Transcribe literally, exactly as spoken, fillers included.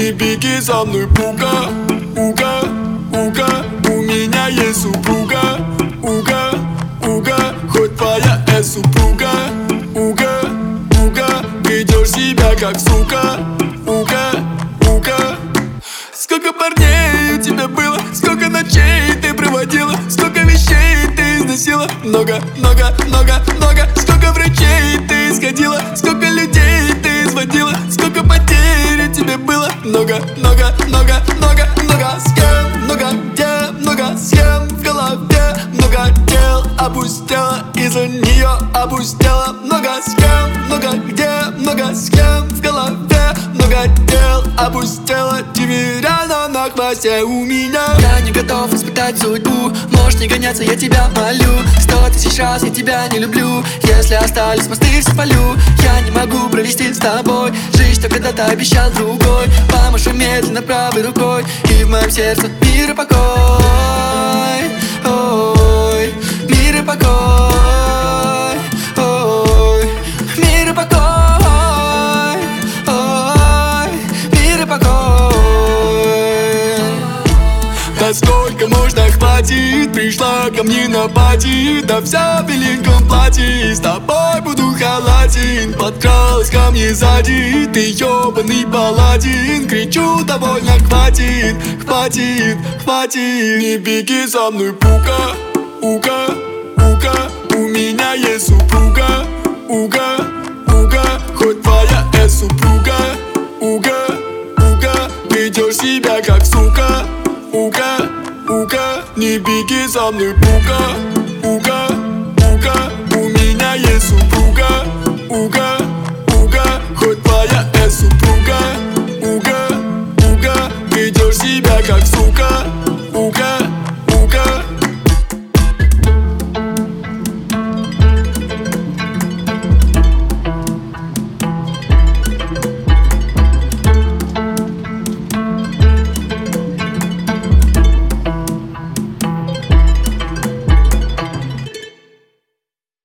Не беги за мной, пуга, уга, уга. У меня есть супруга, уга, уга. Хоть твоя э супруга, уга, уга. Ведешь себя как сука, уга, уга. Сколько парней у тебя было, сколько ночей ты проводила, сколько вещей ты износила. Много, много, много, много. Сколько врачей ты сходила, сколько людей ты изводила, сколько потерь у тебя было. Много, много, много, много, много схем, много где, много схем в голове. Много дел опустела, из-за нее опустела. Много схем, много где, много схем в голове. Много дел опустела, теперь она на хвосте у меня. Я не готов испытать судьбу, можешь не гоняться, я тебя молю. Сто тысяч раз я тебя не люблю, если остались мосты, все полю. Я не могу провести с тобой жизнь, что когда-то обещал другой. Помашу медленно правой рукой, и в моем сердце мир и покой. Ой, мир и покой. Ой, мир и покой. Ой, мир и покой. Да сколько можно хватит, пришла ко мне на пати. Да вся в беленьком платье, с тобой буду халатин. Подкралась ко мне сзади, ты ёбаный паладин. Кричу, довольно хватит, хватит, хватит. Не беги за мной, пука, уга, уга. У меня есть супруга, уга, уга. Хоть твоя э супруга, уга, уга. Ведешь себя как сука, уга, уга. Не беги за мной, пуга, уга, уга. У меня есть супруга, уга.